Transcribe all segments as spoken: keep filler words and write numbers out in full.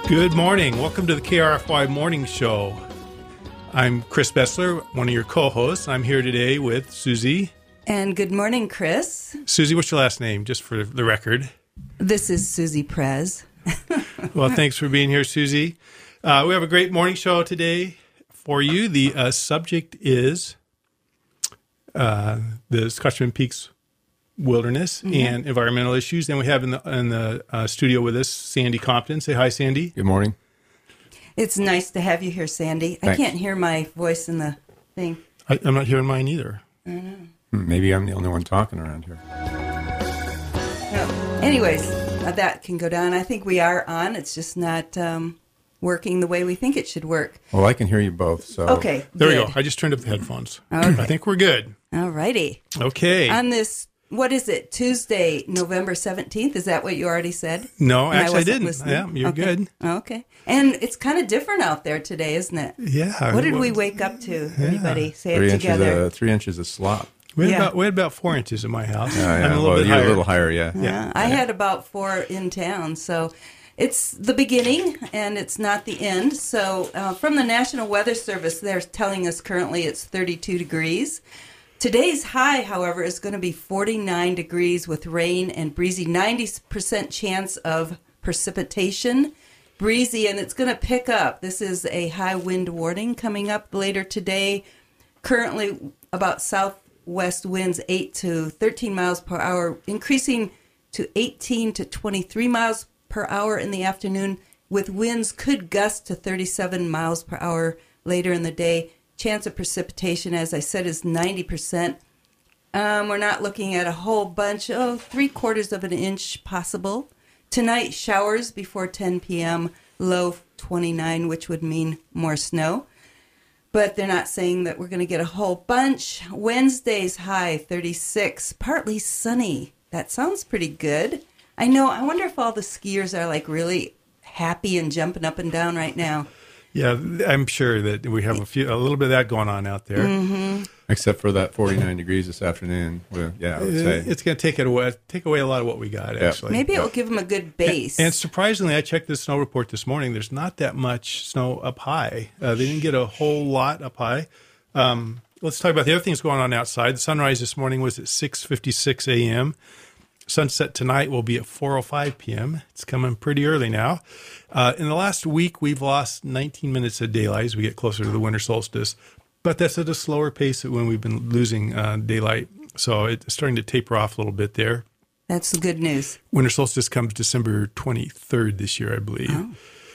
Good morning. Welcome to the K R F Y Morning Show. I'm Chris Bessler, one of your co-hosts. I'm here today with Susie. And good morning, Chris. Susie, what's your last name, just for the record? This is Susie Prez. Well, thanks for being here, Susie. Uh, we have a great morning show today for you. The uh, subject is uh, the Scotchman Peaks Wilderness mm-hmm. and environmental issues. And we have in the in the uh, studio with us Sandy Compton. Say hi, Sandy. Good morning. It's nice to have you here, Sandy. Thanks. I can't hear my voice in the thing. I, I'm not hearing mine either. I know. Maybe I'm the only one talking around here. No. Anyways, uh, that can go down. I think we are on. It's just not um, working the way we think it should work. Well, I can hear you both. So okay. There good. we go. I just turned up the headphones. Okay. I think we're good. All righty. Okay. On this, what is it, Tuesday, November seventeenth? Is that what you already said? No, And actually I, I didn't. listening? Yeah, you're okay. good. Okay. And it's kind of different out there today, isn't it? Yeah. What did we wake up to, everybody? Say three it inches together. of, three inches of slop. We had, Yeah. about, we had about four inches in my house. Yeah, yeah. I'm a little well, bit you're higher. a little higher, yeah. Yeah, I had about four in town, so it's the beginning and it's not the end. So uh, from the National Weather Service, they're telling us currently it's thirty-two degrees. Today's high, however, is going to be forty-nine degrees with rain and breezy, ninety percent chance of precipitation. Breezy, and it's going to pick up. This is a high wind warning coming up later today. Currently about southwest winds eight to thirteen miles per hour, increasing to eighteen to twenty-three miles per hour in the afternoon, with winds could gust to thirty-seven miles per hour later in the day. Chance of precipitation, as I said, is ninety percent. Um, we're not looking at a whole bunch, oh, three quarters of an inch possible. Tonight, showers before ten p.m., low twenty-nine, which would mean more snow. But they're not saying that we're going to get a whole bunch. Wednesday's high, thirty-six, partly sunny. That sounds pretty good. I know, I wonder if all the skiers are like really happy and jumping up and down right now. Yeah, I'm sure that we have a few, a little bit of that going on out there. Mm-hmm. Except for that forty-nine degrees this afternoon. Well, yeah, I would say. It's going to take it away, take away a lot of what we got, Yeah. actually. Maybe it will give them a good base. And, and surprisingly, I checked the snow report this morning. There's not that much snow up high. Uh, they didn't get a whole lot up high. Um, let's talk about the other things going on outside. The sunrise this morning was at six fifty-six a.m. Sunset tonight will be at four oh five p.m. It's coming pretty early now. Uh, in the last week, we've lost nineteen minutes of daylight as we get closer to the winter solstice. But that's at a slower pace than when we've been losing uh, daylight. So it's starting to taper off a little bit there. That's the good news. Winter solstice comes December twenty-third this year, I believe. Oh.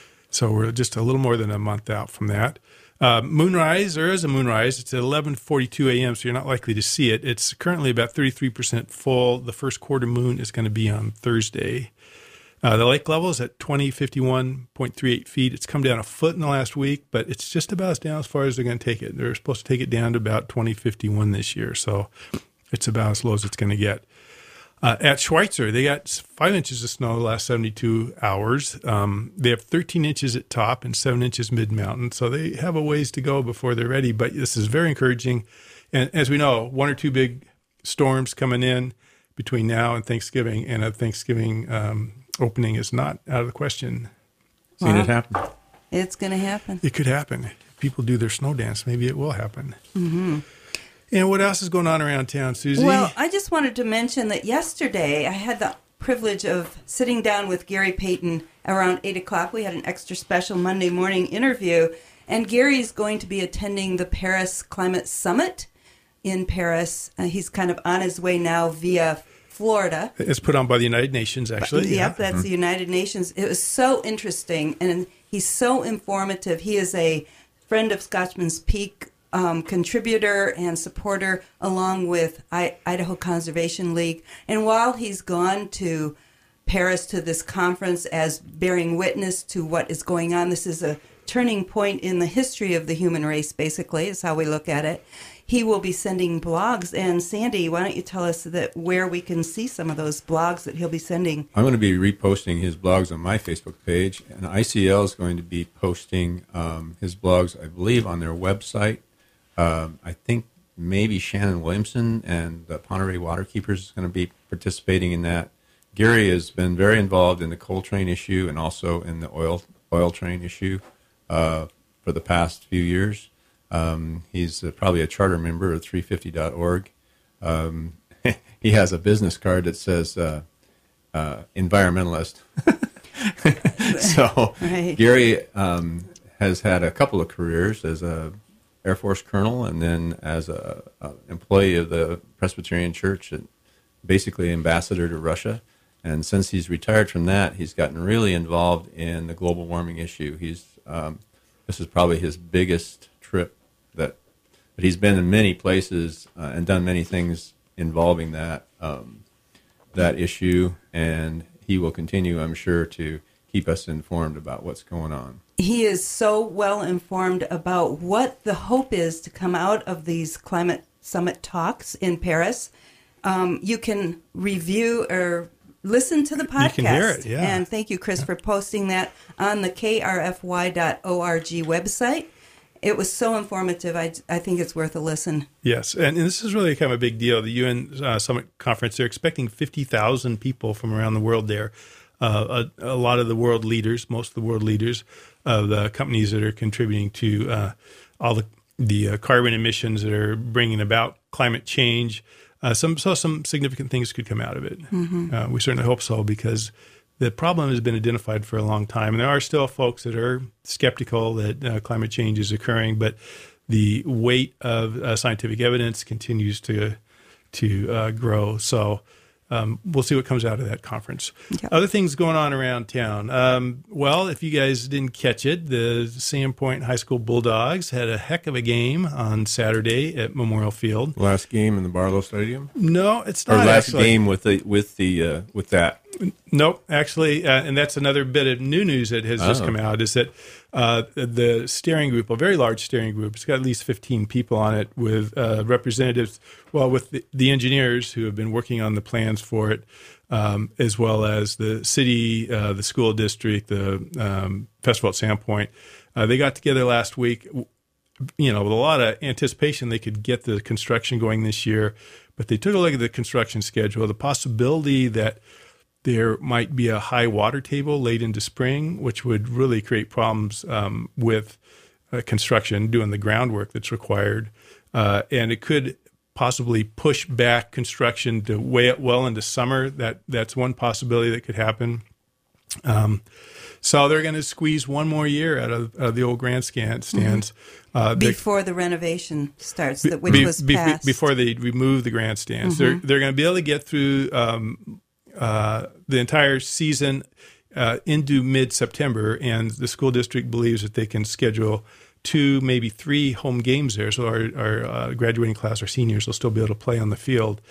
So we're just a little more than a month out from that. Uh, moonrise, there is a moonrise. It's at eleven forty-two a.m., so you're not likely to see it. It's currently about thirty-three percent full. The first quarter moon is going to be on Thursday. Uh, the lake level is at twenty fifty-one point three eight feet. It's come down a foot in the last week, but it's just about as down as far as they're going to take it. They're supposed to take it down to about twenty fifty-one this year, so it's about as low as it's going to get. Uh, at Schweitzer, they got five inches of snow the last seventy-two hours. Um, they have thirteen inches at top and seven inches mid-mountain, so they have a ways to go before they're ready. But this is very encouraging. And as we know, one or two big storms coming in between now and Thanksgiving, and a Thanksgiving um, opening is not out of the question. Seen Wow. it happen. It's going to happen. It could happen. If people do their snow dance, maybe it will happen. Mm-hmm. And what else is going on around town, Susie? Well, I just wanted to mention that yesterday I had the privilege of sitting down with Gary Payton around eight o'clock. We had an extra special Monday morning interview, and Gary's going to be attending the Paris Climate Summit in Paris. Uh, he's kind of on his way now via Florida. It's put on by the United Nations, actually. Yep, yeah. that's Mm-hmm. the United Nations. It was so interesting, and he's so informative. He is a friend of Scotchman's Peak um, contributor and supporter, along with I- Idaho Conservation League. And while he's gone to Paris to this conference as bearing witness to what is going on, this is a turning point in the history of the human race, basically, is how we look at it. He will be sending blogs. And Sandy, why don't you tell us that where we can see some of those blogs that he'll be sending? I'm going to be reposting his blogs on my Facebook page, and I C L is going to be posting um, his blogs, I believe, on their website. Um, I think maybe Shannon Williamson and the Ponderay Waterkeepers is going to be participating in that. Gary has been very involved in the coal train issue and also in the oil oil train issue uh, for the past few years. Um, he's uh, probably a charter member of three fifty dot org. Um, he has a business card that says uh, uh, environmentalist. So right. Gary um, has had a couple of careers as a Air Force colonel and then as a, a employee of the Presbyterian Church, and basically ambassador to Russia. And since he's retired from that, he's gotten really involved in the global warming issue. He's um, this is probably his biggest trip that, but he's been in many places uh, and done many things involving that um, that issue, and he will continue, I'm sure, to keep us informed about what's going on. He is so well informed about what the hope is to come out of these climate summit talks in Paris. Um, you can review or listen to the podcast. You can hear it, yeah. And thank you, Chris, for posting that on the K R F Y dot org website. It was so informative. I, I think it's worth a listen. Yes, and, and this is really kind of a big deal. The U N uh, Summit Conference, they're expecting fifty thousand people from around the world there. Uh, a, a lot of the world leaders, most of the world leaders of the companies that are contributing to uh, all the, the uh, carbon emissions that are bringing about climate change. Uh, some so some significant things could come out of it. Mm-hmm. Uh, we certainly hope so, because the problem has been identified for a long time. And there are still folks that are skeptical that uh, climate change is occurring, but the weight of uh, scientific evidence continues to to uh, grow. So um, we'll see what comes out of that conference. Yep. Other things going on around town. Um, well, if you guys didn't catch it, the Sandpoint High School Bulldogs had a heck of a game on Saturday at Memorial Field. Last game in the Barlow Stadium? No, it's Or not. last actually. game with the with the uh, with that. Nope, actually, uh, and that's another bit of new news that has just Oh. come out, is that uh, the steering group, a very large steering group, it's got at least fifteen people on it, with uh, representatives, well, with the, the engineers who have been working on the plans for it, um, as well as the city, uh, the school district, the um, festival at Sandpoint. Uh, they got together last week, you know, with a lot of anticipation they could get the construction going this year, but they took a look at the construction schedule, the possibility that there might be a high water table late into spring, which would really create problems um, with uh, construction, doing the groundwork that's required. Uh, and it could possibly push back construction to way well into summer. That That's one possibility that could happen. Um, so they're going to squeeze one more year out of, out of the old grandstand stands. Mm-hmm. uh, Before the renovation starts, that which be, was be, passed. Before they remove the grandstands. Mm-hmm. They're, they're going to be able to get through um, Uh, the entire season uh, into mid-September, and the school district believes that they can schedule two, maybe three home games there. So our, our uh, graduating class, our seniors, will still be able to play on the field.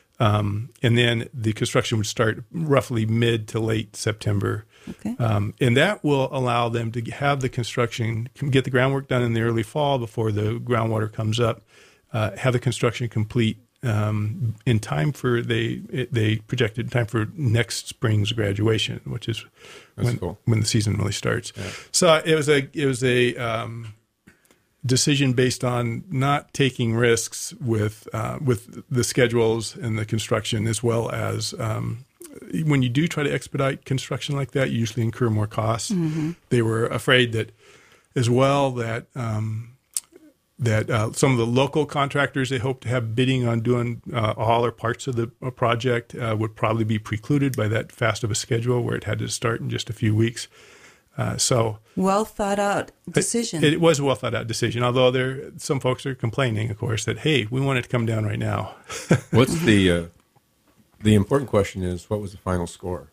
Um, and then the construction would start roughly mid to late September. Okay. Um, and that will allow them to have the construction, get the groundwork done in the early fall before the groundwater comes up, uh, have the construction complete Um, in time for they they projected in time for next spring's graduation, which is That's when cool. when the season really starts. Yeah. So it was a it was a um, decision based on not taking risks with uh, with the schedules and the construction, as well as um, when you do try to expedite construction like that, you usually incur more costs. Mm-hmm. They were afraid that as well that. Um, that uh, some of the local contractors they hope to have bidding on doing uh, all or parts of the uh, project uh, would probably be precluded by that fast of a schedule where it had to start in just a few weeks. Uh, so well thought out decision. It, it was a well thought out decision, although there some folks are complaining, of course, that, hey, we want it to come down right now. What's the uh, the important question is, what was the final score?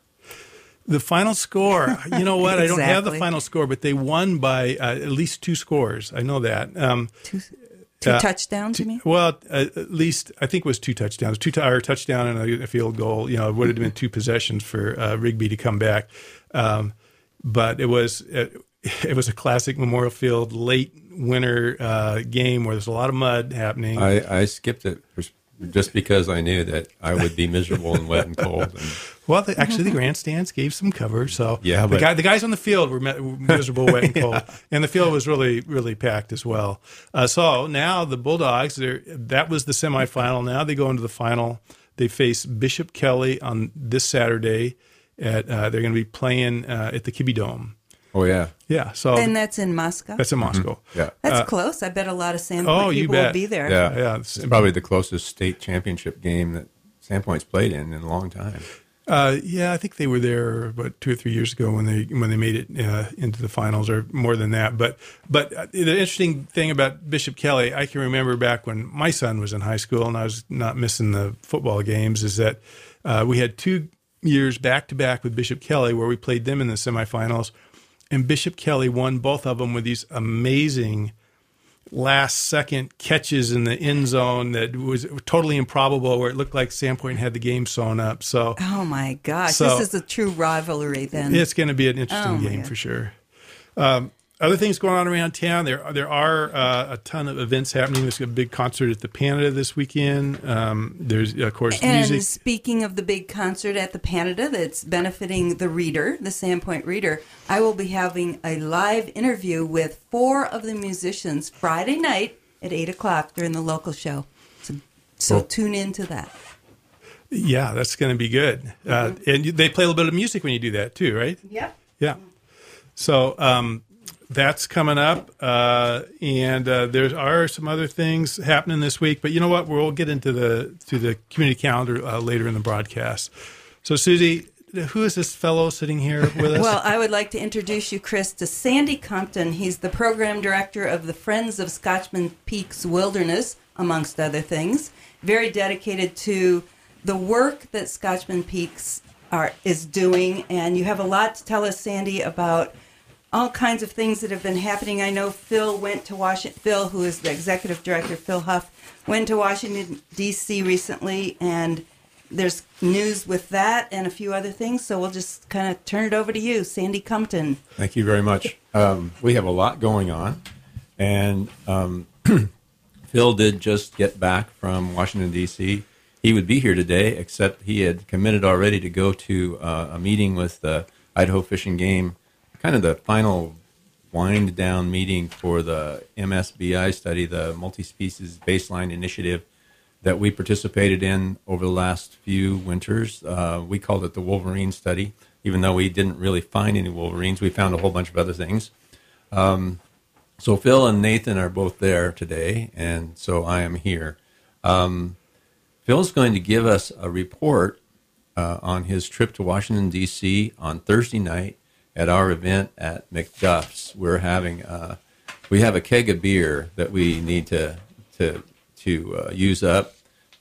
The final score, you know what? I don't have the Exactly. final score, but they won by uh, at least two scores. I know that. Um, two two uh, touchdowns, two, you mean? Well, uh, at least I think it was two touchdowns, two t- or a touchdown and a, a field goal. You know, it would have been two possessions for uh, Rigby to come back. Um, but it was it, it was a classic Memorial Field late winter uh, game where there's a lot of mud happening. I, I skipped it just because I knew that I would be miserable and wet and cold. And Well, the, actually, the grandstands gave some cover. So Yeah, the, but- guy, the guys on the field were, me- were miserable, wet, and cold. And the field was really, really packed as well. Uh, so now the Bulldogs, they're- that was the semifinal. Now they go into the final. They face Bishop Kelly on this Saturday. At uh, They're going to be playing uh, at the Kibbe Dome. Oh, yeah. Yeah, so And that's in Moscow? that's in Moscow. Yeah. That's uh, close. I bet a lot of Sandpoint Oh, you people will bet. be there. Yeah. Yeah, It's, it's- probably the closest state championship game that Sandpoint's played in in a long time. Uh, yeah, I think they were there about two or three years ago when they when they made it uh, into the finals, or more than that. But but uh, the interesting thing about Bishop Kelly, I can remember back when my son was in high school and I was not missing the football games, is that uh, we had two years back to back with Bishop Kelly where we played them in the semifinals, and Bishop Kelly won both of them with these amazing last second catches in the end zone that was totally improbable, where it looked like Sandpoint had the game sewn up. So Oh, my gosh. So- this is a true rivalry then. it's going to be an interesting Oh, my game God. for sure. Um, other things going on around town. There, there are uh, a ton of events happening. There's a big concert at the Canada this weekend. Um, there's, of course, And music. speaking of the big concert at the Panada that's benefiting the Reader, the Sandpoint Reader, I will be having a live interview with four of the musicians Friday night at eight o'clock during the local show. So, so Cool. tune into that. Yeah, that's going to be good. Uh, and you- they play a little bit of music when you do that too, right? Yep. Yeah. So um, that's coming up, uh, and uh, there are some other things happening this week. But you know what? We'll get into the to the community calendar uh, later in the broadcast. So, Susie, who is this fellow sitting here with us? Well, I would like to introduce you, Chris, to Sandy Compton. He's the program director of the Friends of Scotchman Peaks Wilderness, amongst other things. Very dedicated to the work that Scotchman Peaks are is doing, and you have a lot to tell us, Sandy, about all kinds of things that have been happening. I know Phil went to Washington. Phil, who is the executive director, Phil Huff, went to Washington, D C recently, and there's news with that and a few other things. So we'll just kind of turn it over to you, Sandy Compton. Thank you very much. Um, we have a lot going on, and um, Phil did just get back from Washington, D C He would be here today, except he had committed already to go to uh, a meeting with the Idaho Fish and Game, kind of the final wind down meeting for the M S B I study, the multi-species baseline initiative that we participated in over the last few winters. Uh, we called it the Wolverine study, even though we didn't really find any wolverines. We found a whole bunch of other things. Um, so Phil and Nathan are both there today, and so I am here. Um, Phil's going to give us a report uh, on his trip to Washington, D C on Thursday night at our event at McDuff's. We're having uh, we have a keg of beer that we need to to to uh, use up.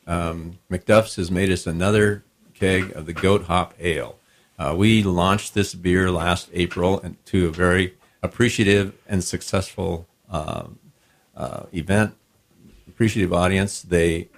Um, McDuff's has made us another keg of the Goat Hop Ale. Uh, we launched this beer last April and to a very appreciative and successful uh, uh, event, appreciative audience. They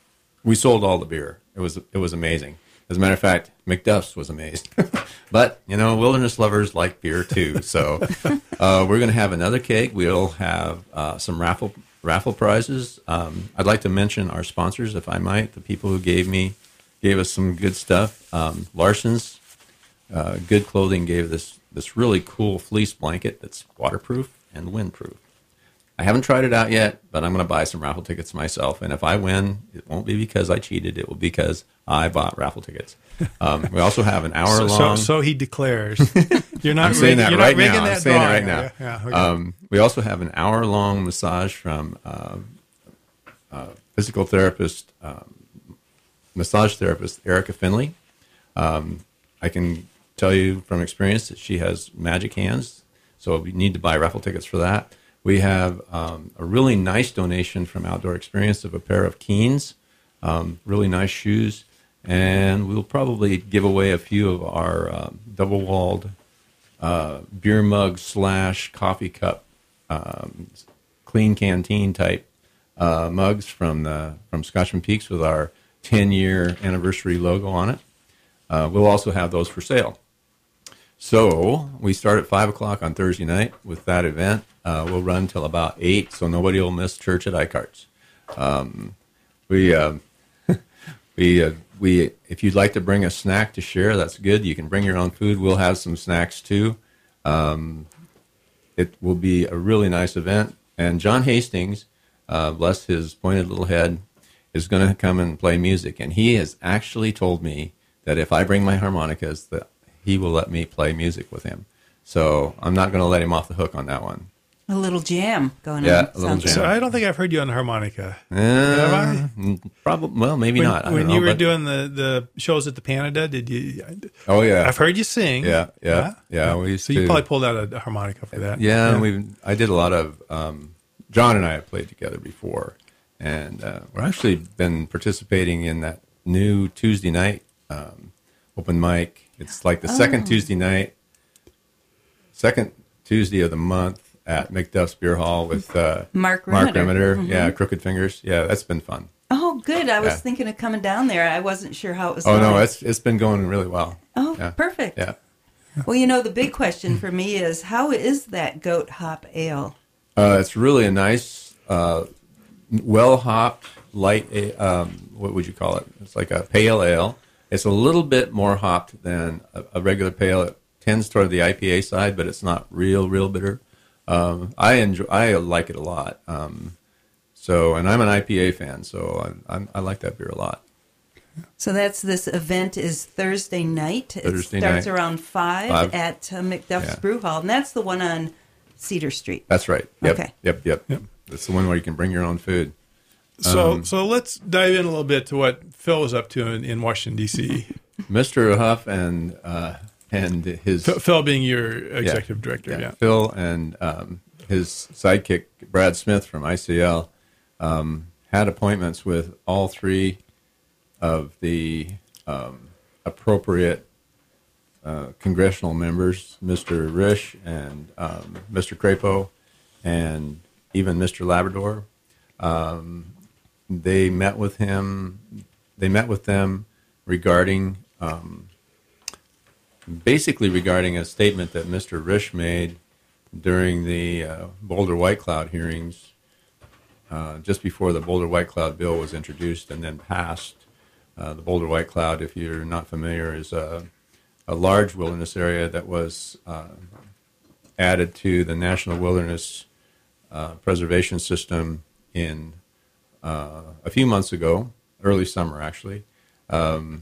we sold all the beer. It was it was amazing. As a matter of fact, McDuff's was amazed. But, you know, wilderness lovers like beer too. So uh, we're going to have another keg. We'll have uh, some raffle raffle prizes. Um, I'd like to mention our sponsors, if I might, the people who gave me gave us some good stuff. Um, Larson's uh, Good Clothing gave this this really cool fleece blanket that's waterproof and windproof. I haven't tried it out yet, but I'm going to buy some raffle tickets myself. And if I win, it won't be because I cheated. It will be because I bought raffle tickets. Um, we also have an hour so, long. so, so he declares. You're not I'm saying that you're right not now. rigging I'm that saying it drawing, right now. are you? Yeah, okay. Um, we also have an hour long massage from uh, uh, physical therapist, um, massage therapist Erica Finley. Um, I can tell you from experience that she has magic hands, so we need to buy raffle tickets for that. We have um, a really nice donation from Outdoor Experience of a pair of Keens, um, really nice shoes, and we'll probably give away a few of our uh, double-walled uh, beer mug slash coffee cup, um, clean canteen type uh, mugs from the from Scotchman Peaks with our ten-year anniversary logo on it. Uh, we'll also have those for sale. So we start at five o'clock on Thursday night with that event. Uh, we'll run till about eight, so nobody will miss church at Eichardt's. Um, we, uh, we, uh, we. If you'd like to bring a snack to share, that's good. You can bring your own food. We'll have some snacks too. Um, it will be a really nice event. And John Hastings, uh, bless his pointed little head, is going to come and play music. And he has actually told me that if I bring my harmonicas, that he will let me play music with him. So I'm not going to let him off the hook on that one. A little jam going Yeah, on. a little Sounds jam. So I don't think I've heard you on the harmonica. Uh, probably, well, maybe When, not. I don't when know, you were but- doing the, the shows at the Canada, did you? oh yeah, I've heard you sing. yeah, yeah, yeah. We used So you to, probably pulled out a harmonica for that. yeah. And we, I did a lot of. Um, John and I have played together before, and uh, we're actually been participating in that new Tuesday night um, open mic. It's like the second Tuesday night, second Tuesday of the month at McDuff's Beer Hall with uh, Mark Mark Remeter. Remeter. Yeah, Crooked Fingers. Yeah, that's been fun. Oh, good. I was Yeah. thinking of coming down there. I wasn't sure how it was Oh going. no, it's it's been going really well. Oh, Yeah. perfect. Yeah. Well, you know, the big question for me is, how is that goat hop ale? Uh, it's really a nice, uh, well hopped, light. a- Um, what would you call it? It's like a pale ale. It's a little bit more hopped than a, a regular pale. It tends toward the I P A side, but it's not real, real bitter. Um, I enjoy. I like it a lot. Um, so, and I'm an I P A fan, so I, I, I like that beer a lot. So that's this event is Thursday night. Thursday it starts night. around five, Five. at uh, McDuff's Yeah. Brew Hall, and that's the one on Cedar Street. That's right. Yep, Okay. Yep. Yep. Yep. That's the one where you can bring your own food. So Um, so let's dive in a little bit to what Phil was up to in, in Washington D C. Mister Huff and uh, and his Phil, Phil being your executive director. Yeah. Phil and um, his sidekick Brad Smith from I C L um, had appointments with all three of the um, appropriate uh, congressional members, Mister Risch and um, Mister Crapo, and even Mister Labrador. Um, they met with him. They met with them regarding. Um, basically regarding a statement that Mister Risch made during the uh, Boulder White Cloud hearings uh, just before the Boulder White Cloud bill was introduced and then passed. Uh, the Boulder White Cloud, if you're not familiar, is a, a large wilderness area that was uh, added to the National Wilderness uh, Preservation System in uh, a few months ago, early summer actually. Um,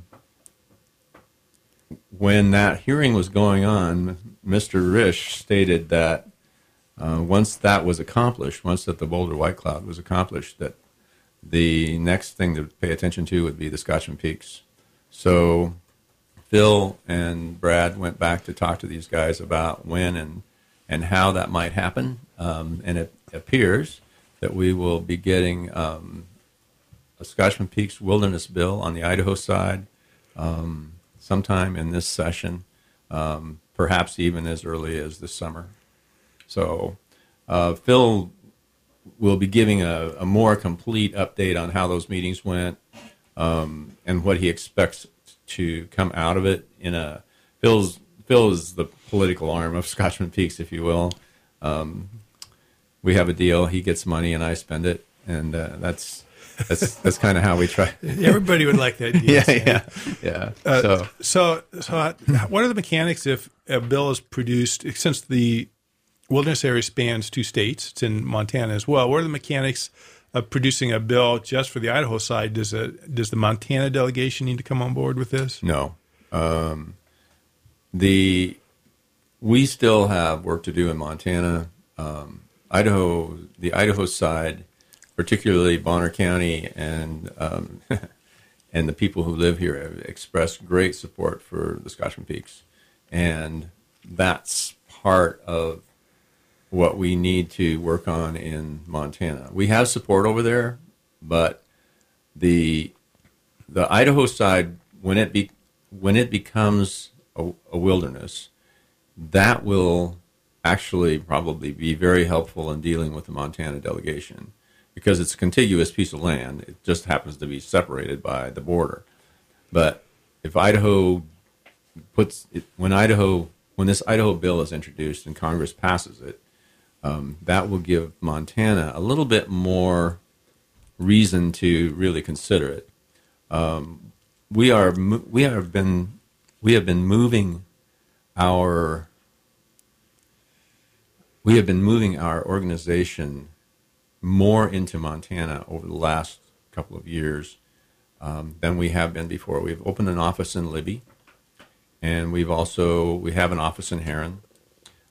When that hearing was going on, Mister Risch stated that uh, once that was accomplished, once that the Boulder White Cloud was accomplished, that the next thing to pay attention to would be the Scotchman Peaks. So Phil and Brad went back to talk to these guys about when and, and how that might happen. Um, and it appears that we will be getting um, a Scotchman Peaks Wilderness Bill on the Idaho side um, sometime in this session, um, perhaps even as early as this summer. So uh, Phil will be giving a, a more complete update on how those meetings went um, and what he expects to come out of it. In a Phil's Phil is the political arm of Scotchman Peaks, if you will. Um, we have a deal; he gets money, and I spend it, and uh, that's that's that's kind of how we try. Everybody would like that deal. yeah, Sam. yeah, yeah. Uh, so so, so, uh, what are the mechanics if a bill is produced, since the wilderness area spans two states, it's in Montana as well, what are the mechanics of producing a bill just for the Idaho side? Does a, does the Montana delegation need to come on board with this? no, um, the we still have work to do in Montana. Um, Idaho, the Idaho side, particularly Bonner County and um, and the people who live here have expressed great support for the Scotchman Peaks, and that's part of what we need to work on in Montana. We have support over there, but the the Idaho side, when it be when it becomes a, a wilderness, that will actually probably be very helpful in dealing with the Montana delegation, because it's a contiguous piece of land. It just happens to be separated by the border. But if Idaho puts it, when Idaho when this Idaho bill is introduced and Congress passes it, um, that will give Montana a little bit more reason to really consider it. Um, we are we have been we have been moving our we have been moving our organization more into Montana over the last couple of years um, than we have been before. We've opened an office in Libby, and we've also we have an office in Heron.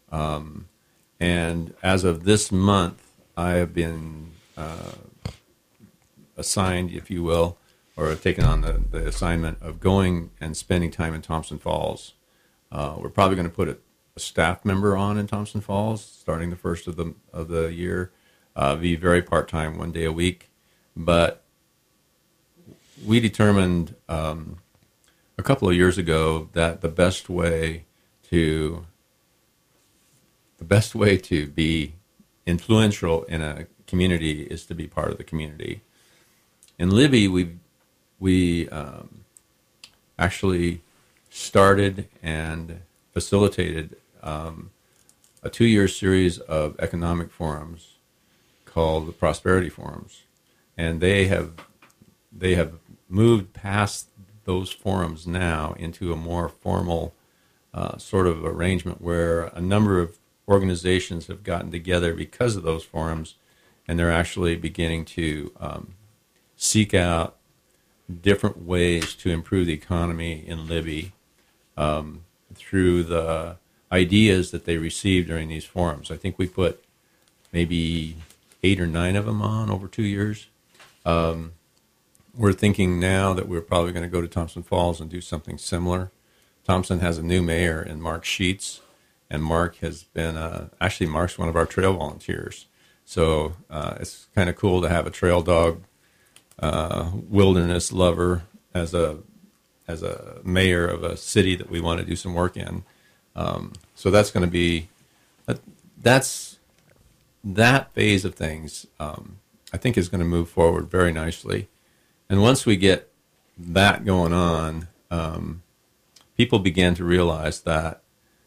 Um, and as of this month, I have been uh, assigned, if you will, or taken on the, the assignment of going and spending time in Thompson Falls. Uh, we're probably going to put a, a staff member on in Thompson Falls starting the first of the of the year. Uh, be very part-time, one day a week. But we determined um, a couple of years ago that the best way to the best way to be influential in a community is to be part of the community. In Libby, we we um, actually started and facilitated um, a two-year series of economic forums called the Prosperity Forums, and they have they have moved past those forums now into a more formal uh, sort of arrangement where a number of organizations have gotten together because of those forums, and they're actually beginning to um, seek out different ways to improve the economy in Libby um, through the ideas that they received during these forums. I think we put maybe eight or nine of them on over two years. Um, we're thinking now that we're probably going to go to Thompson Falls and do something similar. Thompson has a new mayor in Mark Sheets, and Mark has been, uh, actually Mark's one of our trail volunteers. So uh, it's kind of cool to have a trail dog uh, wilderness lover as a as a mayor of a city that we want to do some work in. Um, so that's going to be, that, that's, that phase of things, um, I think is going to move forward very nicely. And once we get that going on, um, people begin to realize that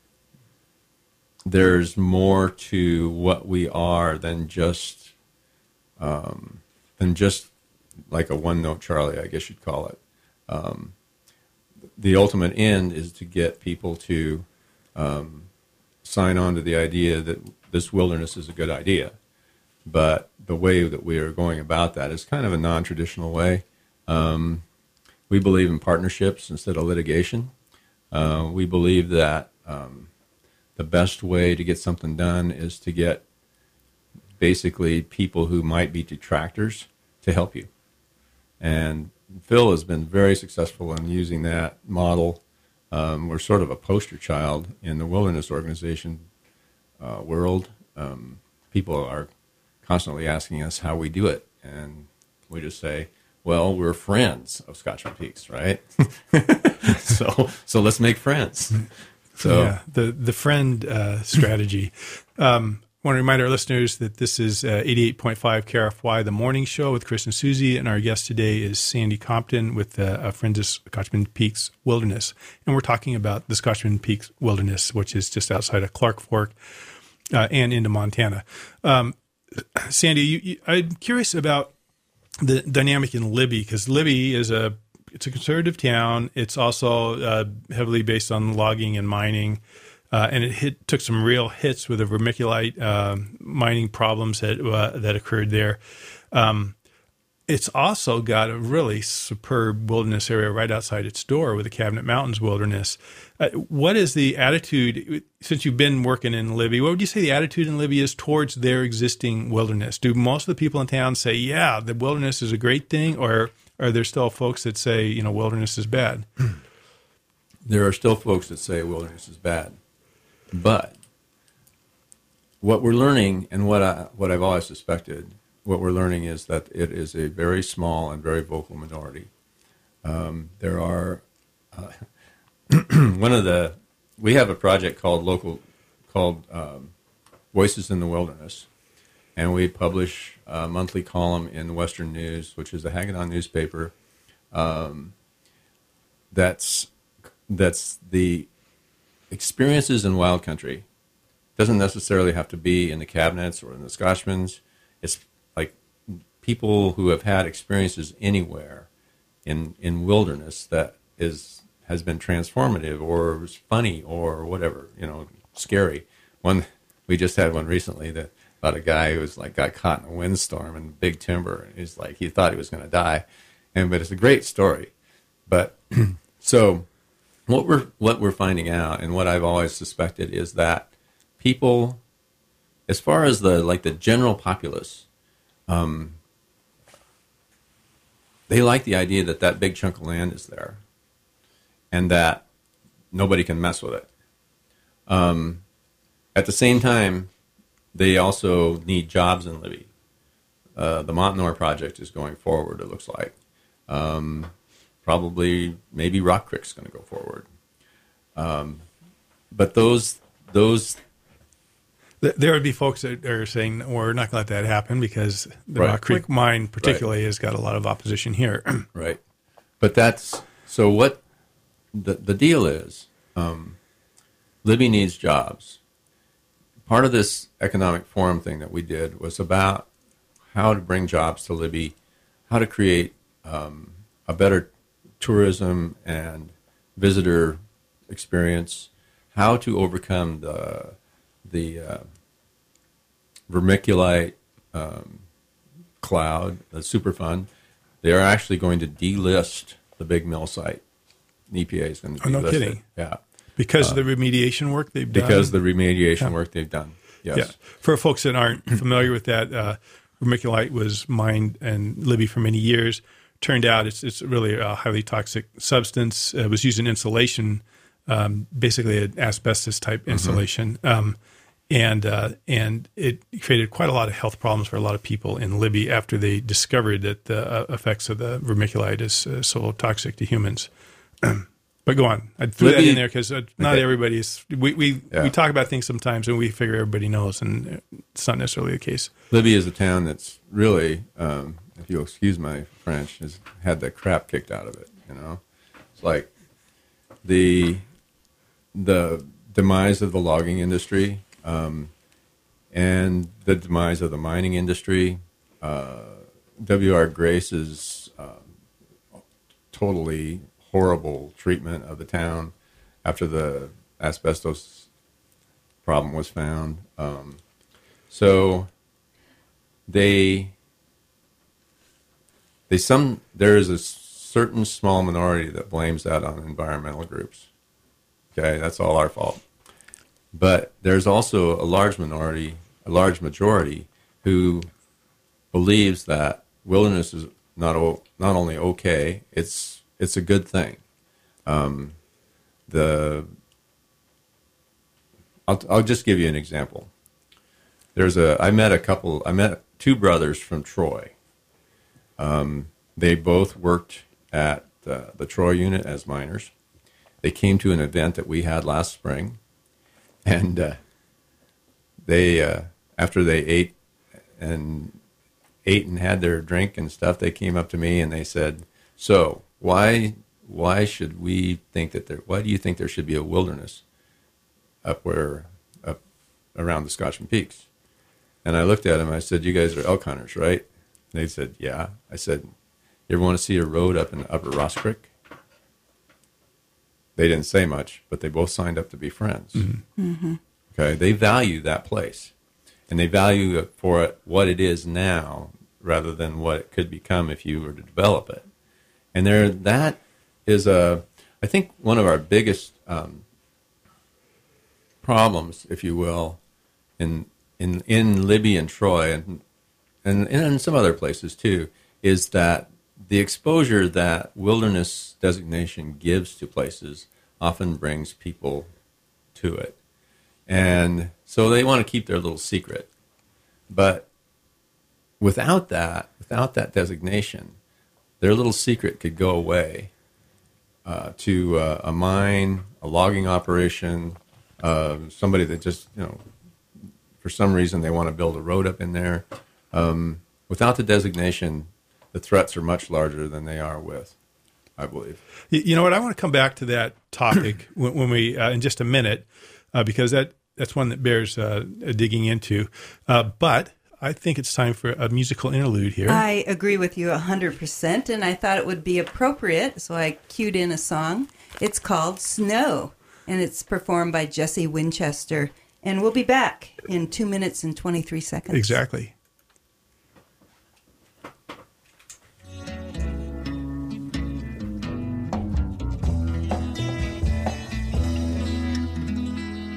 there's more to what we are than just, um, than just like a one-note Charlie, I guess you'd call it. Um, the ultimate end is to get people to um, sign on to the idea that this wilderness is a good idea. But the way that we are going about that is kind of a non-traditional way. Um, we believe in partnerships instead of litigation. Uh, we believe that um, the best way to get something done is to get basically people who might be detractors to help you. And Phil has been very successful in using that model. Um, we're sort of a poster child in the wilderness organization uh, world. Um, people are constantly asking us how we do it, and we just say, well, we're friends of Scotchman Peaks, right? so so let's make friends. So yeah, the the friend uh, strategy. Um, I want to remind our listeners that this is uh, eighty-eight point five K R F Y, The Morning Show with Chris and Susie, and our guest today is Sandy Compton with uh, Friends of Scotchman Peaks Wilderness. And we're talking about the Scotchman Peaks Wilderness, which is just outside of Clark Fork uh, and into Montana. Um, Sandy, you, you, I'm curious about the dynamic in Libby, because Libby is a it's a conservative town. It's also uh, heavily based on logging and mining. Uh, and it hit, took some real hits with the vermiculite uh, mining problems that uh, that occurred there. Um, it's also got a really superb wilderness area right outside its door with the Cabinet Mountains Wilderness. Uh, what is the attitude, since you've been working in Libby, what would you say the attitude in Libby is towards their existing wilderness? Do most of the people in town say, yeah, the wilderness is a great thing, or are there still folks that say, you know, wilderness is bad? There are still folks that say wilderness is bad. But what we're learning, and what I what I've always suspected, what we're learning is that it is a very small and very vocal minority. Um, there are uh, one of the we have a project called local called um, Voices in the Wilderness, and we publish a monthly column in the Western News, which is a Hagedon newspaper. Um, that's that's the experiences in wild country. Doesn't necessarily have to be in the cabinets or in the Scotchmans. It's like people who have had experiences anywhere in in wilderness that is has been transformative or was funny or whatever, you know, scary. One we just had one recently that about a guy who was like got caught in a windstorm and big timber, and he's like he thought he was going to die, and but it's a great story. But so. What we're what we're finding out, and what I've always suspected, is that people, as far as the like the general populace, um, they like the idea that that big chunk of land is there, and that nobody can mess with it. Um, at the same time, they also need jobs in Libby. Uh, the Montanore project is going forward, it looks like. Um, probably, maybe Rock Creek's going to go forward. Um, but those, those... Th- There would be folks that are saying, we're not going to let that happen because the Right. Rock Creek mine particularly has got a lot of opposition here. Right. But that's... So what the, the deal is, um, Libby needs jobs. Part of this economic forum thing that we did was about how to bring jobs to Libby, how to create um, a better tourism and visitor experience, how to overcome the the uh, vermiculite um, cloud, the Superfund. They are actually going to delist the big mill site. The E P A is going to Oh, delist no kidding. it. Yeah. Because of the remediation work they've done. Because the remediation Yeah. work they've done. Yes. Yeah. For folks that aren't familiar with that, uh, vermiculite was mined in Libby for many years. Turned out it's it's really a highly toxic substance. It was used in insulation, um, basically an asbestos type insulation, mm-hmm. um, and uh, and it created quite a lot of health problems for a lot of people in Libby after they discovered that the uh, effects of the vermiculite is uh, so toxic to humans. But go on. I threw Libby, that in there because uh, not okay. everybody is. We we, Yeah. we talk about things sometimes and we figure everybody knows, and it's not necessarily the case. Libby is a town that's really, um, if you'll excuse my French, has had the crap kicked out of it. You know, it's like the the demise of the logging industry um, and the demise of the mining industry. Uh, W R Grace's uh, totally horrible treatment of the town after the asbestos problem was found. Um, so they they some there is a certain small minority that blames that on environmental groups. Okay, that's all our fault. But there's also a large minority, a large majority who believes that wilderness is not o- not only okay, it's it's a good thing. Um, the I'll I'll just give you an example. There's a I met a couple. I met two brothers from Troy. Um, they both worked at the, the Troy unit as miners. They came to an event that we had last spring, and uh, they uh, after they ate and ate and had their drink and stuff, they came up to me and they said, "So why why should we think that there? Why do you think there should be a wilderness up where up around the Scotchman Peaks?" And I looked at them. I said, "You guys are elk hunters, right?" And they said, "Yeah." I said, "You ever want to see a road up in Upper Ross Creek?" They didn't say much, but they both signed up to be friends. Mm-hmm. Mm-hmm. Okay, they value that place, and they value it for it, what it is now, rather than what it could become if you were to develop it. And there, that is a, I think, one of our biggest um, problems, if you will, in in in Libby and Troy, and and and in some other places too, is that the exposure that wilderness designation gives to places often brings people to it. And so they want to keep their little secret. But without that, without that designation, their little secret could go away uh, to uh, a mine, a logging operation, uh, somebody that just, you know, for some reason they want to build a road up in there. Um, without the designation, the threats are much larger than they are with, I believe. You know what? I want to come back to that topic when, when we uh, in just a minute, uh, because that that's one that bears uh, digging into. Uh, but I think it's time for a musical interlude here. I agree with you one hundred percent, and I thought it would be appropriate, so I cued in a song. It's called Snow, and it's performed by Jesse Winchester. And we'll be back in two minutes and twenty-three seconds. Exactly.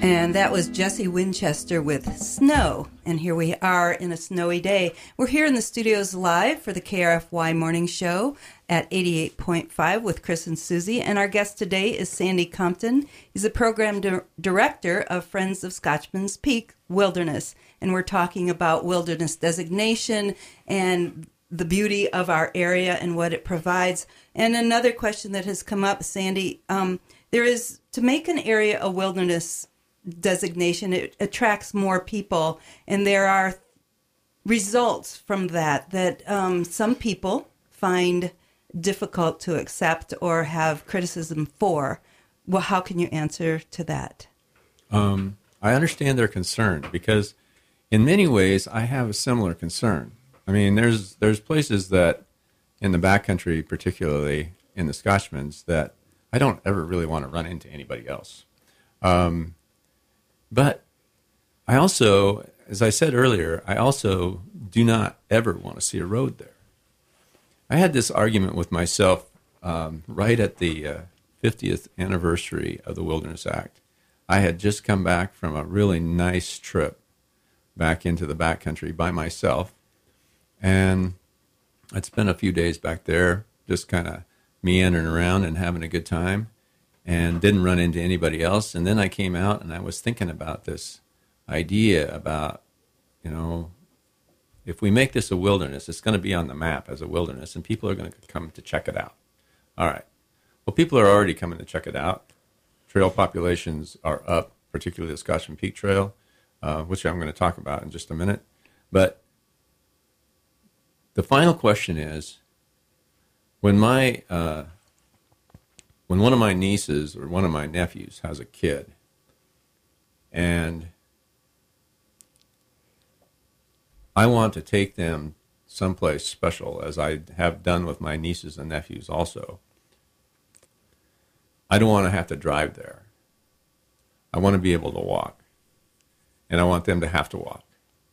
And that was Jesse Winchester with Snow. And here we are in a snowy day. We're here in the studios live for the K R F Y Morning Show at eighty-eight point five with Chris and Susie. And our guest today is Sandy Compton. He's the program di- director of Friends of Scotchman's Peak Wilderness. And we're talking about wilderness designation and the beauty of our area and what it provides. And another question that has come up, Sandy, um, there is, to make an area a wilderness designation, it attracts more people, and there are results from that that um, some people find difficult to accept or have criticism for. Well, how can you answer to that? Um, I understand their concern because in many ways I have a similar concern. I mean, there's there's places that in the backcountry, particularly in the Scotchmans, that I don't ever really want to run into anybody else. Um, But I also, as I said earlier, I also do not ever want to see a road there. I had this argument with myself um, right at the uh, fiftieth anniversary of the Wilderness Act. I had just come back from a really nice trip back into the backcountry by myself, and I'd spent a few days back there just kind of meandering around and having a good time, and didn't run into anybody else. And then I came out and I was thinking about this idea about, you know, if we make this a wilderness, it's going to be on the map as a wilderness and people are going to come to check it out. All right. Well, people are already coming to check it out. Trail populations are up, particularly the Scotchman Peak Trail, uh, which I'm going to talk about in just a minute. But the final question is, when my... Uh, When one of my nieces or one of my nephews has a kid, and I want to take them someplace special, as I have done with my nieces and nephews also, I don't want to have to drive there. I want to be able to walk, and I want them to have to walk.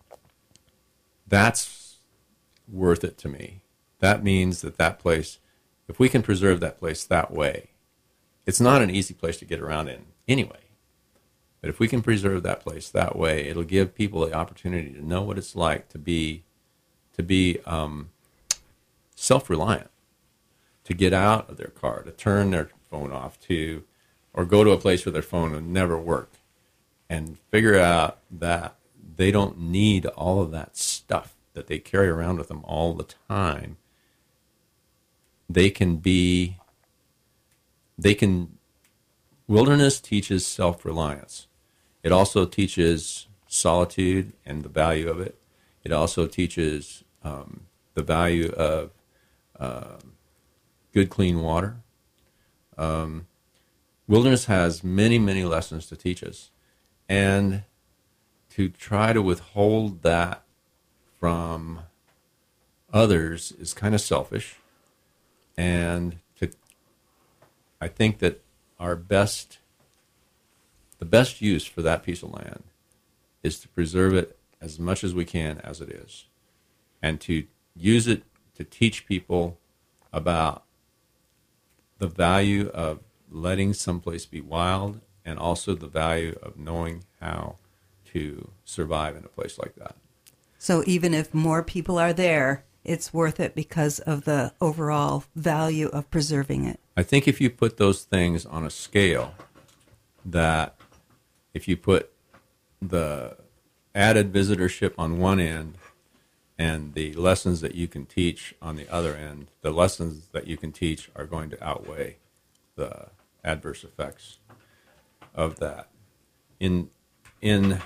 That's worth it to me. That means that that place, if we can preserve that place that way, it's not an easy place to get around in anyway. But if we can preserve that place that way, it'll give people the opportunity to know what it's like to be to be um, self-reliant, to get out of their car, to turn their phone off, to or go to a place where their phone would never work, and figure out that they don't need all of that stuff that they carry around with them all the time. They can be They can, wilderness teaches self-reliance. It also teaches solitude and the value of it. It also teaches um, the value of uh, good, clean water. Um, wilderness has many, many lessons to teach us. And to try to withhold that from others is kind of selfish. And I think that our best, the best use for that piece of land is to preserve it as much as we can as it is, and to use it to teach people about the value of letting someplace be wild, and also the value of knowing how to survive in a place like that. So even if more people are there, it's worth it because of the overall value of preserving it. I think if you put those things on a scale, that if you put the added visitorship on one end and the lessons that you can teach on the other end, the lessons that you can teach are going to outweigh the adverse effects of that. In in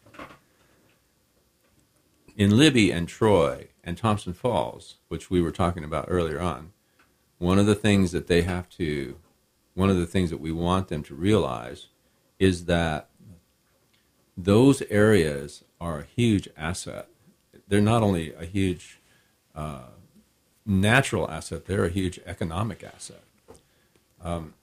in Libby and Troy and Thompson Falls, which we were talking about earlier on, one of the things that they have to, one of the things that we want them to realize is that those areas are a huge asset. They're not only a huge uh, natural asset, they're a huge economic asset. Um,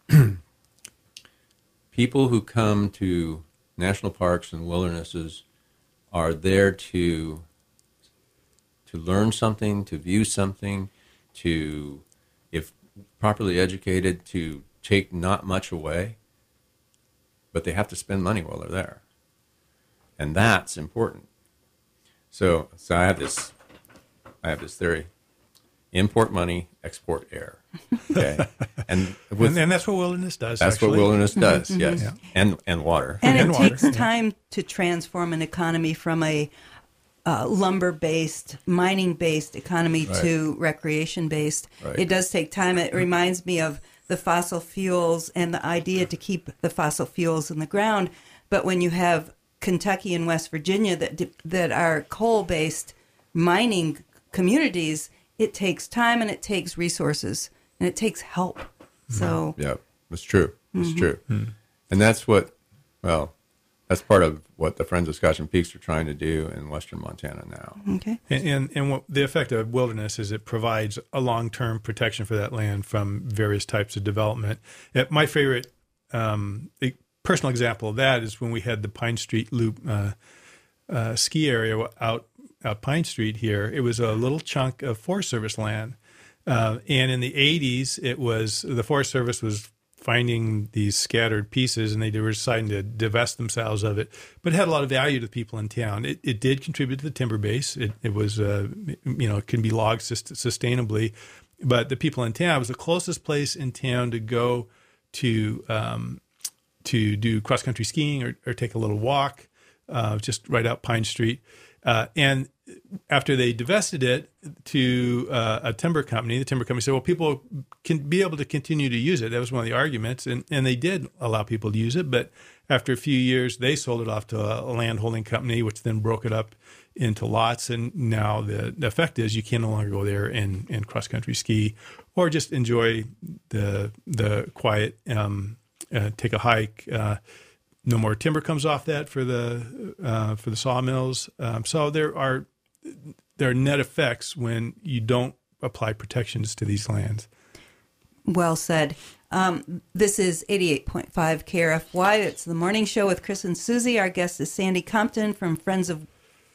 people who come to national parks and wildernesses are there to to learn something, to view something, to, if properly educated, to take not much away. but they have to spend money while they're there. And that's important. So, so I have this, I have this theory: import money, export air. Okay, and with, and, and that's what wilderness does. that's actually. what wilderness does. Mm-hmm. Yes, Yeah. and and water. And, And it water, takes yeah. time to transform an economy from a uh, lumber-based, mining-based economy Right. to recreation-based. Right. It does take time. It reminds me of the fossil fuels and the idea to keep the fossil fuels in the ground. But when you have Kentucky and West Virginia that d- that are coal-based mining communities, it takes time and it takes resources and it takes help. So Yeah, it's true. It's Mm-hmm. true. And that's what, well, that's part of what the Friends of Scotch Peaks are trying to do in western Montana now. okay. And, and, and what the effect of wilderness is it provides a long-term protection for that land from various types of development. Uh, my favorite um, e- personal example of that is when we had the Pine Street Loop uh, uh, ski area out, out Pine Street here. It was a little chunk of Forest Service land. Uh, and in the eighties, it was the Forest Service was finding these scattered pieces, and they were deciding to divest themselves of it. But it had a lot of value to the people in town. It, it did contribute to the timber base. It, it was, uh, you know, it can be logged sus- sustainably. But the people in town, it was the closest place in town to go to um, to do cross country skiing or, or take a little walk, uh, just right out Pine Street. Uh, and after they divested it to uh, a timber company, the timber company said, well, people can be able to continue to use it. That was one of the arguments. And, and they did allow people to use it. But after a few years, they sold it off to a land holding company, which then broke it up into lots. And now the, the effect is you can no longer go there and, and cross country ski or just enjoy the, the quiet, um, uh, take a hike. Uh, no more timber comes off that for the uh, for the sawmills. Um, so there are there are net effects when you don't apply protections to these lands. Well said. Um, this is eighty-eight point five K R F Y. It's the morning show with Chris and Susie. Our guest is Sandy Compton from Friends of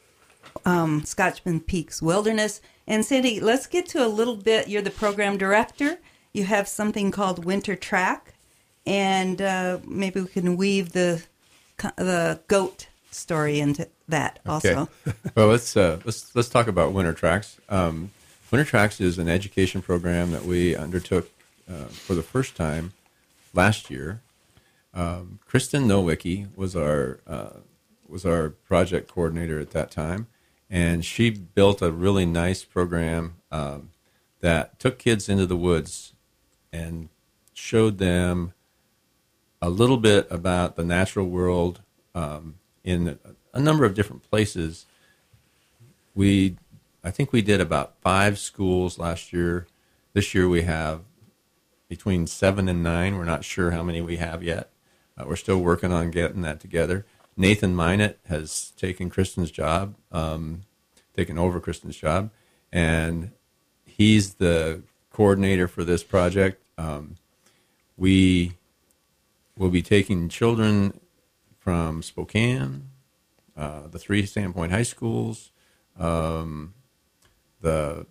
um, Scotchman Peaks Wilderness. And Sandy, let's get to a little bit. You're the program director. You have something called Winter Track, and uh, maybe we can weave the the goat story into that also. Okay. Well, let's uh, let's let's talk about Winter Tracks. Um, Winter Tracks is an education program that we undertook uh, for the first time last year. Um, Kristen Nowicki was our uh, was our project coordinator at that time, and she built a really nice program um, that took kids into the woods and showed them a little bit about the natural world um, in a number of different places. We, I think we did about five schools last year. This year we have between seven and nine. We're not sure how many we have yet. Uh, we're still working on getting that together. Nathan Minot has taken Kristen's job, um, taken over Kristen's job, and he's the coordinator for this project. Um, we will be taking children from Spokane, uh, the three Sandpoint high schools, um, the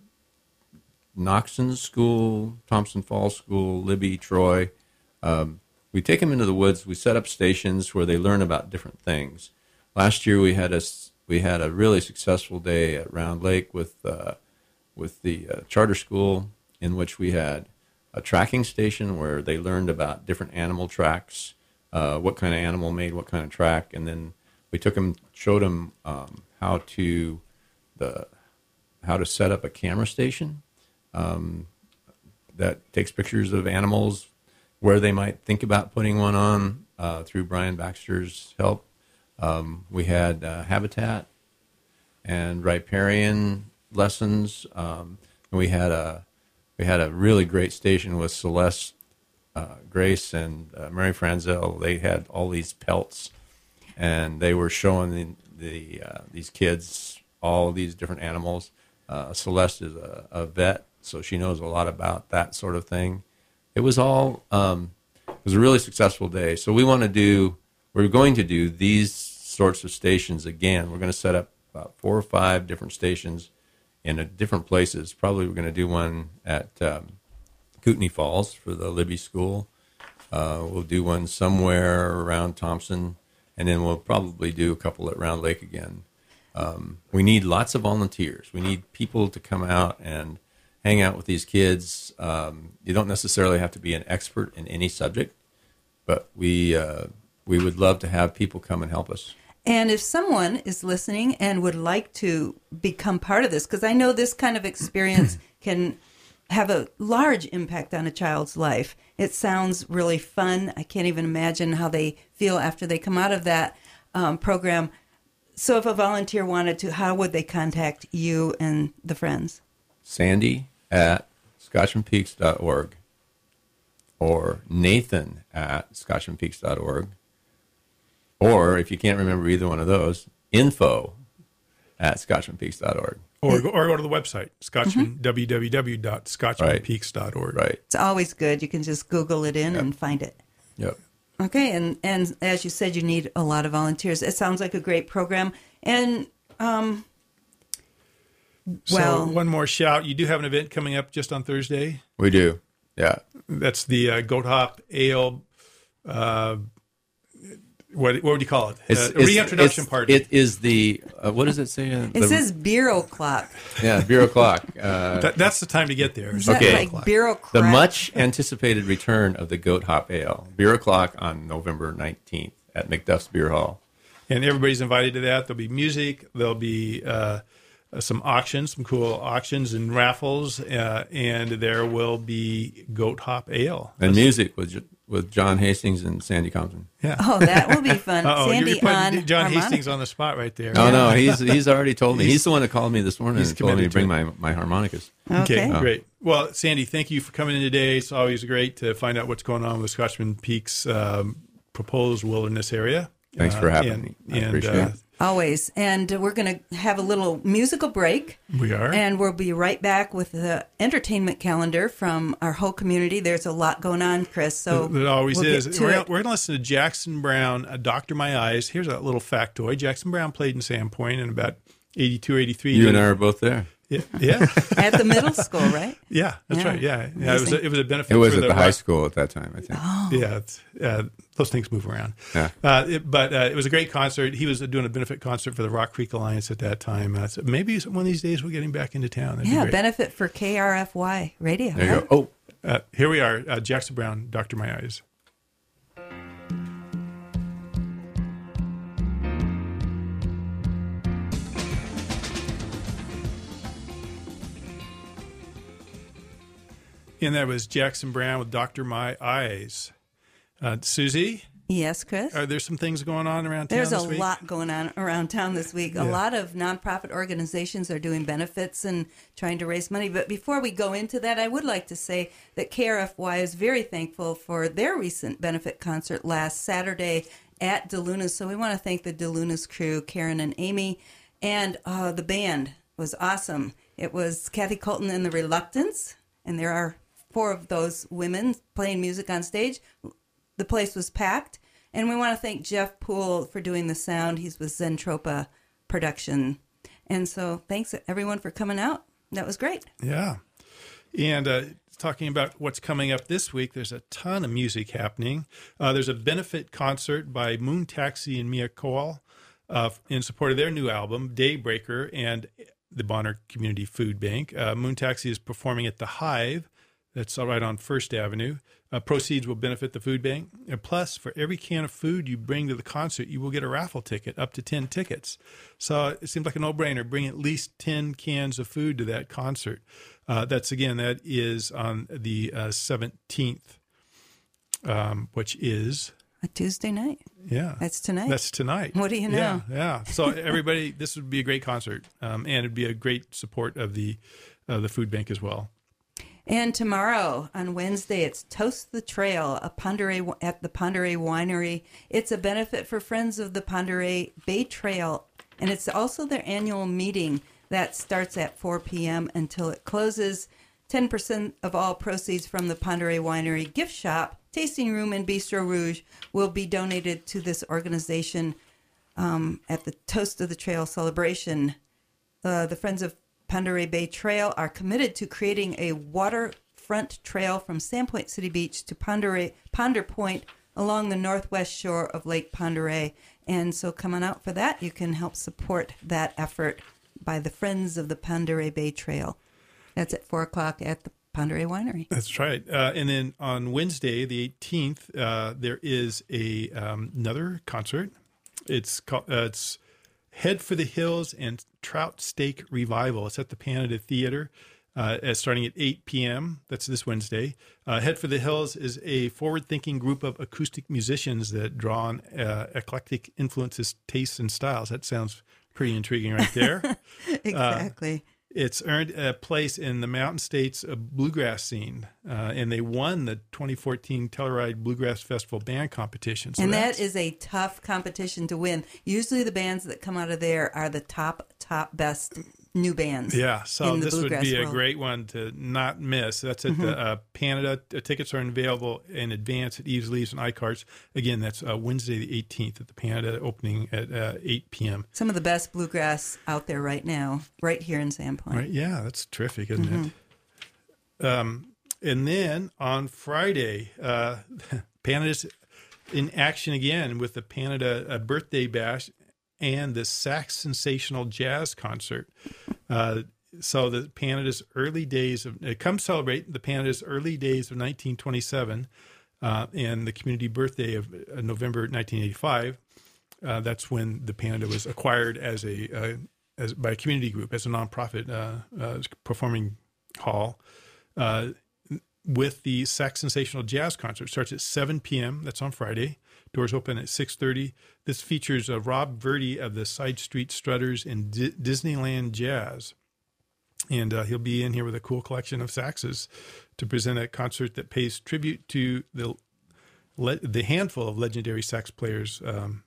Noxon School, Thompson Falls School, Libby, Troy. Um, we take them into the woods. We set up stations where they learn about different things. Last year we had a we had a really successful day at Round Lake with uh, with the uh, charter school, in which we had a tracking station where they learned about different animal tracks, uh, what kind of animal made what kind of track, and then we took them, showed them um, how to the how to set up a camera station um, that takes pictures of animals, where they might think about putting one on uh, through Brian Baxter's help. Um, we had uh, habitat and riparian lessons, um, and we had a we had a really great station with Celeste uh, Grace and uh, Mary Franzel. They had all these pelts, and they were showing the, the uh, these kids all these different animals. Uh, Celeste is a, a vet, so she knows a lot about that sort of thing. It was all um, it was a really successful day. So we want to do we're going to do these sorts of stations again. We're going to set up about four or five different stations in a different places. Probably we're going to do one at um, Kootenai Falls for the Libby School. Uh, we'll do one somewhere around Thompson, and then we'll probably do a couple at Round Lake again. Um, we need lots of volunteers. We need people to come out and hang out with these kids. Um, you don't necessarily have to be an expert in any subject, but we uh, we would love to have people come and help us. And if someone is listening and would like to become part of this, because I know this kind of experience can have a large impact on a child's life. It sounds really fun. I can't even imagine how they feel after they come out of that um, program. So if a volunteer wanted to, how would they contact you and the friends? Sandy at scotchman peaks dot org or Nathan at scotchman peaks dot org. Or if you can't remember either one of those, info at scotchman peaks dot org. Or go, or go to the website, Scotchman, mm-hmm. w w w dot scotchman peaks dot org. Right. It's always good. You can just Google it in yep. and find it. Yep. Okay, and, and as you said, you need a lot of volunteers. It sounds like a great program. And, um, well... So one more shout. You do have an event coming up just on Thursday. We do, yeah. That's the uh, Goat Hop Ale... Uh, What, what would you call it? It's, uh, a it's, reintroduction it's, party. It is the, uh, what does it say? Uh, it the, says beer o'clock. Yeah, beer o'clock. Uh, that, that's the time to get there. Is that okay. like beer o'clock? The much anticipated return of the Goat Hop Ale. Beer o'clock on November nineteenth at McDuff's Beer Hall. And everybody's invited to that. There'll be music. There'll be uh, some auctions, some cool auctions and raffles. Uh, and there will be Goat Hop Ale. And that's, music with with John Hastings and Sandy Compton. Yeah. Oh, that will be fun. Uh-oh, Sandy you're putting on John harmonica. Hastings on the spot right there. No, no, he's he's already told me. He's, he's the one that called me this morning and told me to bring to my, my harmonicas. Okay, okay Oh. Great. Well, Sandy, thank you for coming in today. It's always great to find out what's going on with Scotchman Peaks um, proposed wilderness area. Thanks for Uh, having and, me. I and, appreciate uh, it. Always. And we're going to have a little musical break. We are. And we'll be right back with the entertainment calendar from our whole community. There's a lot going on, Chris. So it always we'll is. get to We're, it. we're going to listen to Jackson Brown, uh, Doctor My Eyes. Here's a little factoid. Jackson Brown played in Sandpoint in about eighty-two, eighty-three. You and I are both there. Yeah. Yeah. At the middle school, right? Yeah, that's Yeah. right. Yeah. Yeah. It was, a, it was a benefit It was for at the the high rock- school at that time, I think. Oh. Yeah, it's, uh, those things move around. Yeah. Uh, it, but uh, it was a great concert. He was doing a benefit concert for the Rock Creek Alliance at that time. Uh, so maybe one of these days we'll get him back into town. That'd be Yeah, great. benefit for K R F Y radio. There you huh? go. Oh, Uh, here we are, uh, Jackson Brown, Doctor My Eyes. And that was Jackson Brown with Doctor My Eyes. Uh, Susie, Yes, Chris? are there some things going on around town There's a this week? lot going on around town this week. A Yeah. lot of nonprofit organizations are doing benefits and trying to raise money. But before we go into that, I would like to say that K R F Y is very thankful for their recent benefit concert last Saturday at DeLuna's. So we want to thank the DeLuna's crew, Karen and Amy, and uh, the band was awesome. It was Kathy Colton and the Reluctants, and there are four of those women playing music on stage. The place was packed. And we want to thank Jeff Poole for doing the sound. He's with Zentropa Production. And so thanks everyone for coming out. That was great. Yeah. And uh, talking about what's coming up this week, there's a ton of music happening. Uh, there's a benefit concert by Moon Taxi and Mia Coal uh, in support of their new album, Daybreaker, and the Bonner Community Food Bank. Uh, Moon Taxi is performing at the Hive. That's all right on First Avenue. Uh, proceeds will benefit the food bank. And plus, for every can of food you bring to the concert, you will get a raffle ticket, up to ten tickets. So it seems like a no-brainer. Bring at least ten cans of food to that concert. Uh, that's, again, that is on the uh, seventeenth, um, which is... A Tuesday night. Yeah. That's tonight. That's tonight. What do you know? Yeah, yeah. So everybody, this would be a great concert. Um, and it'd be a great support of the, uh, the food bank as well. And tomorrow on Wednesday, it's Toast the Trail a Ponderay, at the Ponderay Winery. It's a benefit for Friends of the Ponderay Bay Trail, and it's also their annual meeting that starts at four p.m. until it closes. ten percent of all proceeds from the Ponderay Winery gift shop, tasting room, and Bistro Rouge will be donated to this organization um, at the Toast of the Trail celebration. Uh, the Friends of Ponderay Bay Trail are committed to creating a water Front Trail from Sandpoint City Beach to Ponder, Ponder Point along the northwest shore of Lake Pend Oreille. And so come on out for that. You can help support that effort by the Friends of the Pend Oreille Bay Trail. That's at four o'clock at the Pend Oreille Winery. That's right. Uh, and then on Wednesday, the eighteenth, uh, there is a um, another concert. It's called uh, it's Head for the Hills and Trout Steak Revival. It's at the Canada Theater. Uh, at starting at eight p.m. That's this Wednesday. Uh, Head for the Hills is a forward-thinking group of acoustic musicians that draw on uh, eclectic influences, tastes, and styles. That sounds pretty intriguing right there. Exactly. Uh, it's earned a place in the Mountain States bluegrass scene, uh, and they won the twenty fourteen Telluride Bluegrass Festival Band Competition. So and that is a tough competition to win. Usually the bands that come out of there are the top, top, best new bands. Yeah, so this would be world. a great one to not miss. That's at mm-hmm. the uh, Canada. Uh, tickets are available in advance at Eves, Leaves, and iCarts. Again, that's uh, Wednesday the eighteenth at the Canada, opening at uh, eight p.m. Some of the best bluegrass out there right now, right here in Sandpoint. Right? Yeah, that's terrific, isn't mm-hmm. it? Um, and then on Friday, uh, Canada's in action again with the Canada uh, Birthday Bash and the Sax Sensational Jazz Concert. Uh, so the Canada's early days of uh, come celebrate the Canada's early days of nineteen twenty-seven uh, and the community birthday of uh, November nineteen eighty-five. Uh, that's when the Canada was acquired as a uh, as by a community group as a nonprofit uh, uh, performing hall. Uh, with the Sax Sensational Jazz Concert. Starts at seven p.m. That's on Friday. Doors open at six thirty. This features uh, Rob Verdi of the Side Street Strutters and D- Disneyland Jazz. And uh, he'll be in here with a cool collection of saxes to present a concert that pays tribute to the le- the handful of legendary sax players um,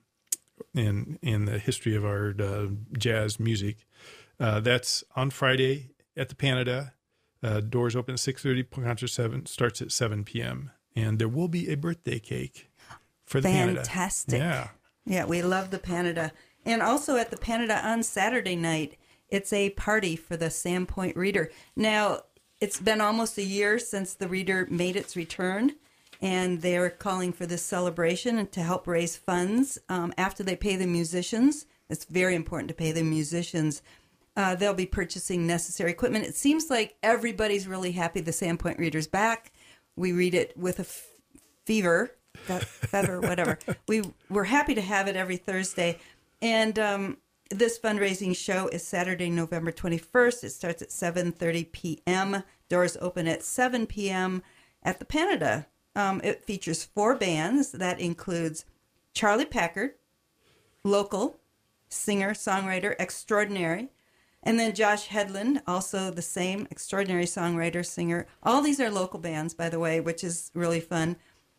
in, in the history of our uh, jazz music. Uh, that's on Friday at the Canada. Uh, doors open at six thirty. Concert seven starts at seven p.m. And there will be a birthday cake for the Canada. Fantastic. Yeah. Yeah, we love the Canada. And also at the Canada on Saturday night, it's a party for the Sandpoint Reader. Now, it's been almost a year since the Reader made its return, and they're calling for this celebration to help raise funds um, after they pay the musicians. It's very important to pay the musicians. Uh, they'll be purchasing necessary equipment. It seems like everybody's really happy the Sandpoint Reader's back. We read it with a f- fever, fever, whatever. We, we're happy to have it every Thursday. And um, this fundraising show is Saturday, November twenty-first. It starts at seven thirty p.m. Doors open at seven p.m. at the Canada. Um, it features four bands. That includes Charlie Packard, local singer, songwriter, extraordinary. And then Josh Headland, also the same, extraordinary songwriter, singer. All these are local bands, by the way, which is really fun.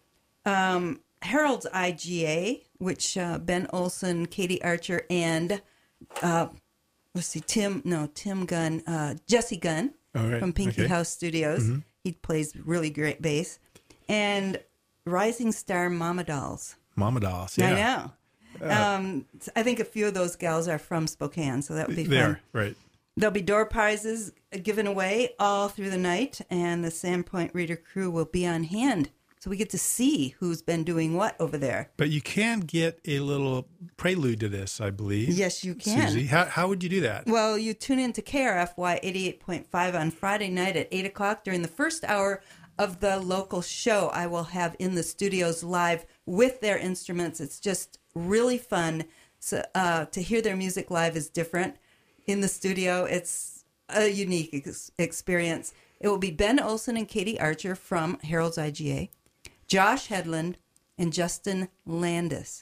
Um, Harold's I G A, which uh, Ben Olson, Katie Archer, and uh, let's see, Tim, no, Tim Gunn, uh, Jesse Gunn All right. from Pinky Okay. House Studios. Mm-hmm. He plays really great bass. And Rising Star Mama Dolls. Mama Dolls, yeah. I know. Um, I think a few of those gals are from Spokane, so that would be fun. There, right. There'll be door prizes given away all through the night, and the Sandpoint Reader crew will be on hand. So we get to see who's been doing what over there. But you can get a little prelude to this, I believe. Yes, you can. Susie, how, how would you do that? Well, you tune in to K R F Y eighty-eight point five on Friday night at eight o'clock during the first hour of the local show. I will have in the studios live with their instruments. It's just really fun. So, uh, to hear their music live is different. In the studio, it's a unique ex- experience. It will be Ben Olson and Katie Archer from Harold's I G A, Josh Headland, and Justin Landis.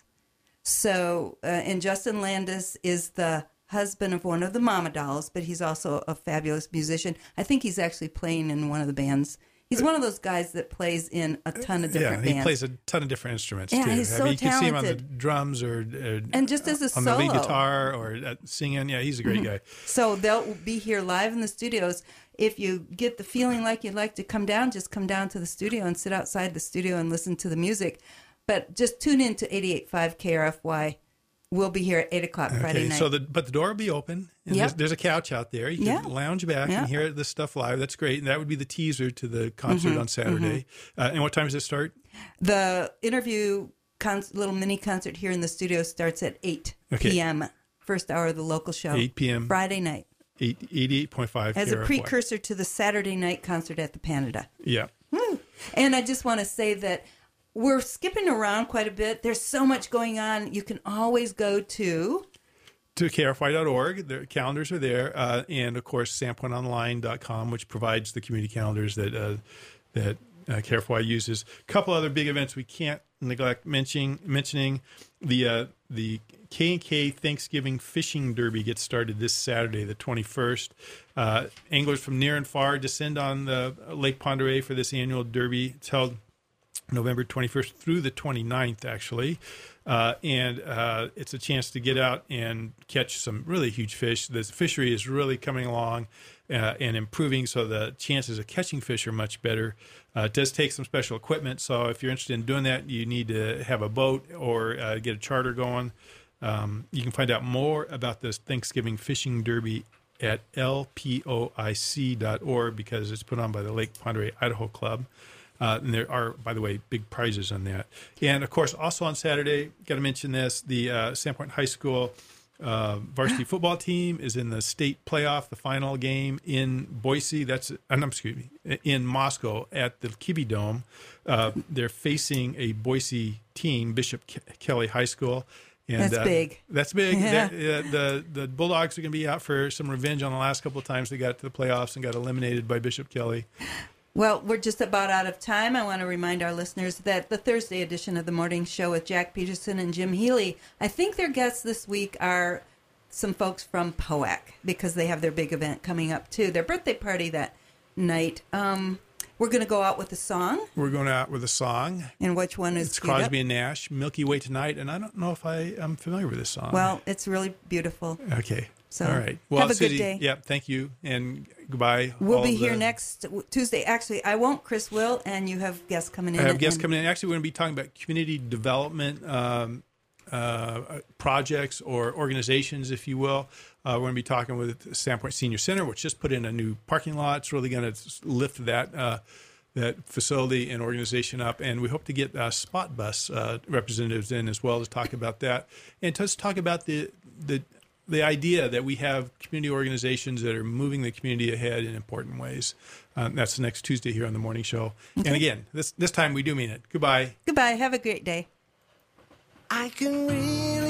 So, uh, and Justin Landis is the husband of one of the Mama Dolls, but he's also a fabulous musician. I think he's actually playing in one of the bands. He's one of those guys that plays in a ton of different yeah, bands. he plays a ton of different instruments, Yeah, too. he's I so mean, you can see him on the talented. drums or, or And just as a on the lead solo. guitar or uh, singing. Yeah, he's a great guy. So they'll be here live in the studios. If you get the feeling like you'd like to come down, just come down to the studio and sit outside the studio and listen to the music. But just tune in to eighty-eight point five K R F Y we'll be here at eight o'clock Friday Okay, night. so the but the door will be open, and Yep. there's, there's a couch out there. You can Yeah. lounge back Yeah. and hear this stuff live. That's great, and that would be the teaser to the concert Mm-hmm. on Saturday. Uh, and what time does it start? The interview con- little mini concert here in the studio starts at eight Okay. p.m. First hour of the local show. eight p.m. Friday night. Eight, eighty-eight point five As K a R F Y. precursor to the Saturday night concert at the Panada. Yeah. Woo. And I just want to say that we're skipping around quite a bit. There's so much going on. You can always go to To K R F Y dot org. Their calendars are there. Uh, and, of course, sandpoint online dot com, which provides the community calendars that uh, that uh, K R F Y uses. A couple other big events we can't neglect mentioning. mentioning. The uh, the K and K Thanksgiving Fishing Derby gets started this Saturday, the twenty-first. Uh, anglers from near and far descend on the Lake Pend Oreille for this annual derby. It's held November twenty-first through the twenty-ninth, actually. Uh, and uh, it's a chance to get out and catch some really huge fish. The fishery is really coming along uh, and improving, so the chances of catching fish are much better. Uh, it does take some special equipment, so if you're interested in doing that, you need to have a boat or uh, get a charter going. Um, you can find out more about this Thanksgiving Fishing Derby at L P O I C dot org because it's put on by the Lake Pend Oreille Idaho Club. Uh, and there are, by the way, big prizes on that. And, of course, also on Saturday, got to mention this, the uh, Sandpoint High School uh, varsity football team is in the state playoff, the final game in Boise. That's, uh, no, excuse me, in Moscow at the Kibbie Dome. Uh, they're facing a Boise team, Bishop Ke- Kelly High School. And, That's uh, big. That's big. Yeah. They're- uh, the the Bulldogs are going to be out for some revenge on the last couple of times they got to the playoffs and got eliminated by Bishop Kelly. Well, we're just about out of time. I want to remind our listeners that the Thursday edition of the morning show with Jack Peterson and Jim Healy, I think their guests this week are some folks from P O A C because they have their big event coming up too, their birthday party that night. Um, we're going to go out with a song. We're going out with a song. And which one is It's queued up? Crosby and Nash, Milky Way Tonight, and I don't know if I am familiar with this song. Well, it's really beautiful. okay. So, all right. have a good Susie, day. Yeah, thank you, and goodbye. We'll all be of here the- next Tuesday. Actually, I won't. Chris will, and you have guests coming in. I have guests and- coming in. Actually, we're going to be talking about community development um, uh, projects or organizations, if you will. Uh, we're going to be talking with Sandpoint Senior Center, which just put in a new parking lot. It's really going to lift that uh, that facility and organization up. And we hope to get uh, Spot Bus uh, representatives in as well to talk about that and to talk about the the the idea that we have community organizations that are moving the community ahead in important ways. Um, that's next Tuesday here on the morning show. Okay. And again, this this time we do mean it. Goodbye. Goodbye. Have a great day. I can really